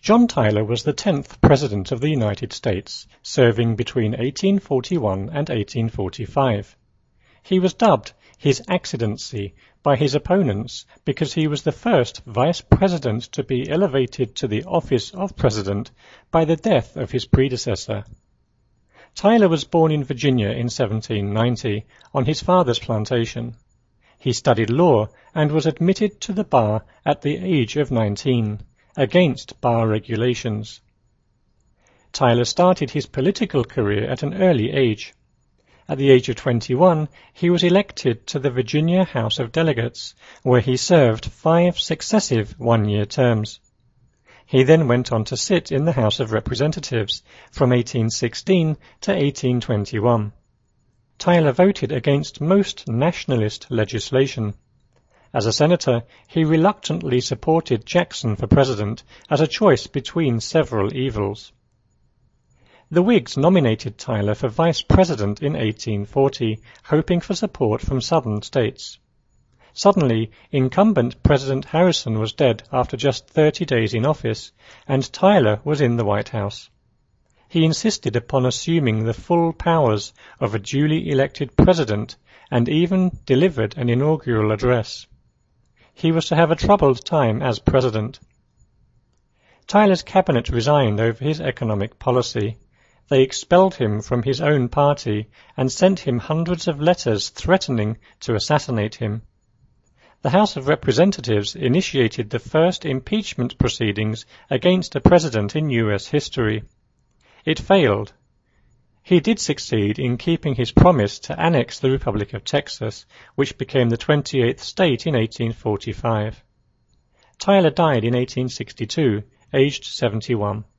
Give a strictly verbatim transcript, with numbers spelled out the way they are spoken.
John Tyler was the tenth President of the United States, serving between eighteen forty-one and eighteen forty-five. He was dubbed His Excellency by his opponents because he was the first Vice President to be elevated to the office of President by the death of his predecessor. Tyler was born in Virginia in seventeen ninety on his father's plantation. He studied law and was admitted to the bar at the age of nineteen, against bar regulations. Tyler started his political career at an early age. At the age of twenty-one, he was elected to the Virginia House of Delegates, where he served five successive one-year terms. He then went on to sit in the House of Representatives from eighteen sixteen to eighteen twenty-one. Tyler voted against most nationalist legislation. As a senator, he reluctantly supported Jackson for president as a choice between several evils. The Whigs nominated Tyler for vice president in eighteen forty, hoping for support from southern states. Suddenly, incumbent President Harrison was dead after just thirty days in office, and Tyler was in the White House. He insisted upon assuming the full powers of a duly elected president and even delivered an inaugural address. He was to have a troubled time as president. Tyler's cabinet resigned over his economic policy. They expelled him from his own party and sent him hundreds of letters threatening to assassinate him. The House of Representatives initiated the first impeachment proceedings against a president in U S history. It failed. He did succeed in keeping his promise to annex the Republic of Texas, which became the twenty-eighth state in eighteen forty-five. Tyler died in eighteen sixty-two, aged seventy-one.